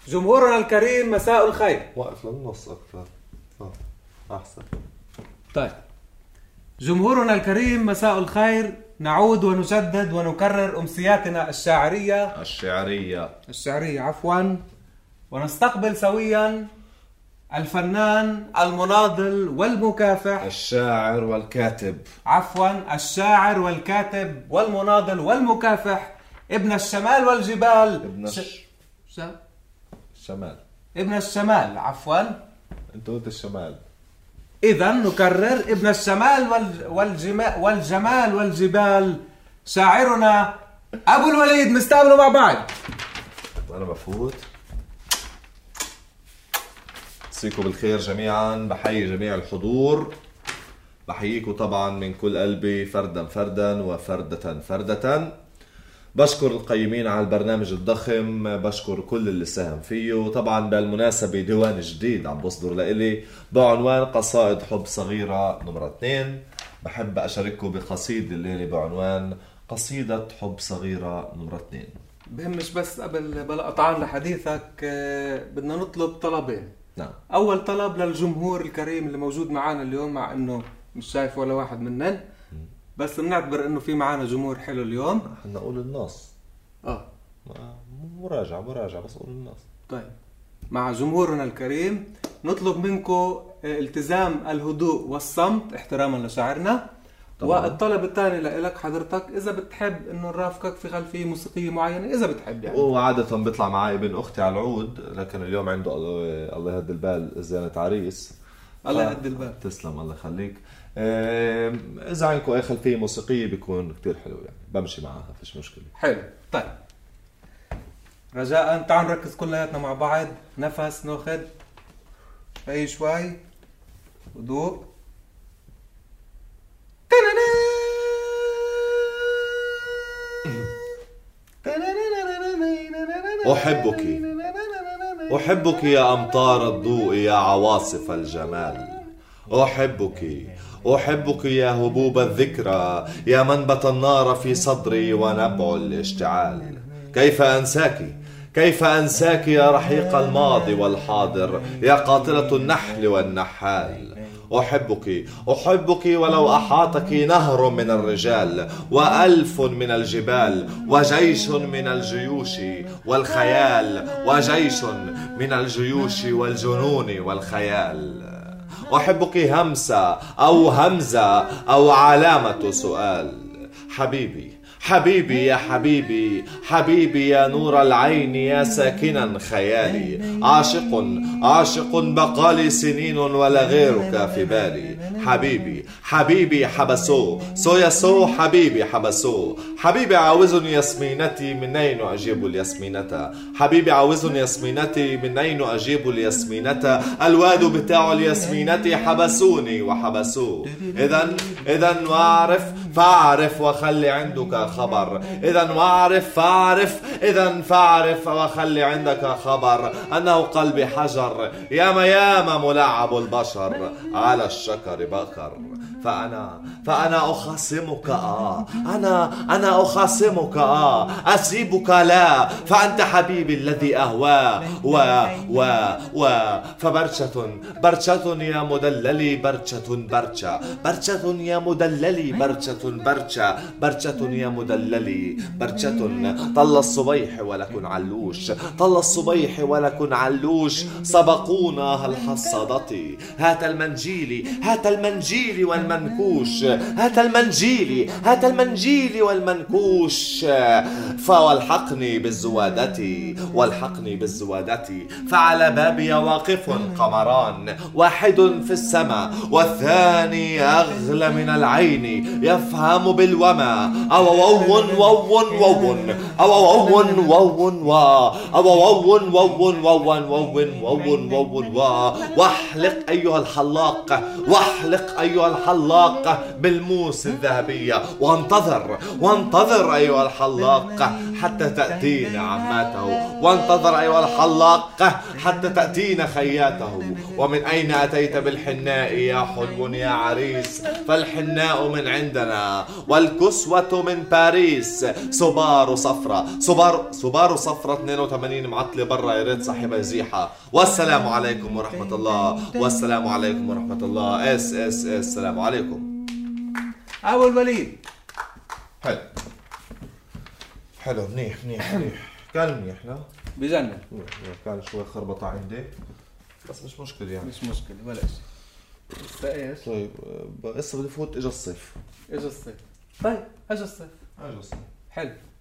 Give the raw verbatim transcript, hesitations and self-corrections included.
جمهورنا الكريم مساء الخير. واقف للنص أكثر. آه. أحسن. طيب جمهورنا الكريم مساء الخير. نعود ونجدد ونكرر أمسياتنا الشاعرية الشعرية الشعرية عفوا ونستقبل سويا الفنان المناضل والمكافح الشاعر والكاتب عفوا الشاعر والكاتب والمناضل والمكافح ابن الشمال والجبال ابن ش... الش... ش... الشمال ابن الشمال عفوا انت قلت الشمال. إذا نكرر ابن الشمال والج... والجما... والجمال والجبال شاعرنا أبو الوليد. مستقبلوا مع بعض. أنا بفوت. مسيكم بالخير جميعا. بحيي جميع الحضور. بحييكم طبعا من كل قلبي فردا فردا وفردة فردة. بشكر القيمين على البرنامج الضخم. بشكر كل اللي ساهم فيه. طبعا بالمناسبة ديوان جديد عم بصدر لإلي بعنوان قصائد حب صغيرة نمرة اثنين. بحب أشارككم بقصيدة الليلة بعنوان قصيدة حب صغيرة نمرة اثنين. بهمش بس قبل بلا قطعان لحديثك بدنا نطلب طلبين. نعم. أول طلب للجمهور الكريم اللي موجود معانا اليوم، مع إنه مش شايف ولا واحد منن، بس بنعتبر إنه في معانا جمهور حلو اليوم. احنا نقول النص. آه مراجعة مراجعة بس قول النص. طيب مع جمهورنا الكريم نطلب منكم التزام الهدوء والصمت احتراما لشاعرنا. طبعا. والطلب الثاني لك حضرتك إذا بتحب إنه نرافقك في خلفية موسيقية معينة إذا بتحب يعني. وعادة بيطلع معي ابن أختي على العود، لكن اليوم عنده الله يهد البال زينة عريس. الله يهد البال. تسلم الله يخليك. إذا عندكم أي خلفية موسيقية بيكون كتير حلو يعني بمشي معها فيش مشكلة. حلو. طيب رجاء تعالوا نركز كلياتنا مع بعض. نفس ناخد أي شوي هدوء. أحبك أحبك يا أمطار الضوء يا عواصف الجمال. أحبك أحبك يا هبوب الذكرى يا منبت النار في صدري ونبع الاشتعال. كيف أنساك كيف أنساك يا رحيق الماضي والحاضر يا قاتلة النحل والنحال. أحبك أحبك ولو أحاطك نهر من الرجال وألف من الجبال وجيش من الجيوش والخيال وجيش من الجيوش والجنون والخيال. أحبك همسة أو همزة أو علامة سؤال. حبيبي حبيبي يا حبيبي حبيبي يا نور العين يا ساكنا خيالي. عاشق عاشق بقالي سنين ولا غيرك في بالي. حبيبي حبيبي حبسوه سو يا سو حبيبي حبسوه. حبيبي عاوزني ياسمينتي من أين أجيب الياسمينة. حبيبي عاوزني ياسمينتي من أين أجيب الياسمينة. الواد بتاع الياسمينة حبسوني وحبسوه. إذن إذن واعرف فاعرف وخلي عندك خبر. إذن واعرف فاعرف إذن فاعرف وخلي عندك خبر أنه قلبي حجر يا ميام ملعب البشر على الشكر بكر. فأنا فأنا أخاصمك آه أنا أنا أخاصمك آه أسيبك لا. فأنت حبيبي الذي أهواه و و و فبرشة برشة يا مدللي برشة برشة برشة يا مدللي برشة برشة برشة يا مدللي برشة. طل الصبيح ولكن علوش طل الصبيح ولكن علوش. سبقونا الحصادة هات المنجيل هات المنجيل والمنكوش. هات المنجيل هات المنجيل والمنكوش. فوالحقني بالزوادة والحقني بالزوادة. فعلى بابي واقف قمران واحد في السماء والثاني أغلى من العين يفهم بالوما. أو وون وون وون أو وون وون وا أو وون وون وون وون وون وون وا. واحلق أيها الحلاق واحلق أيها الحلاق بالموس الذهبية وانتظر وانتظر أيها الحلاق حتى تأتينا عماته. وانتظر أيها الحلاق حتى تأتينا خياته. ومن أين أتيت بالحناء يا حلو يا عريس. فالحناء من عندنا والكسوة من باريس سوبارو صفرة سوبارو سوبارو صفرة اثنين وثمانين معطلة برا، يا ريت صاحبها يزيحها. والسلام عليكم ورحمة الله، والسلام عليكم ورحمة الله. اس اس اس السلام عليكم. أبو الوليد حلو حلو منيح منيح منيح كان منيح. لا بجنن، كان شوي خربطة عندي بس مش مشكلة يعني، مش مشكلة ولا شيء. لسه ايش؟ طيب هسه بدي فوت. اجا الصيف. اجى الصيف. طيب اجى الصيف. اجا الصيف حلو.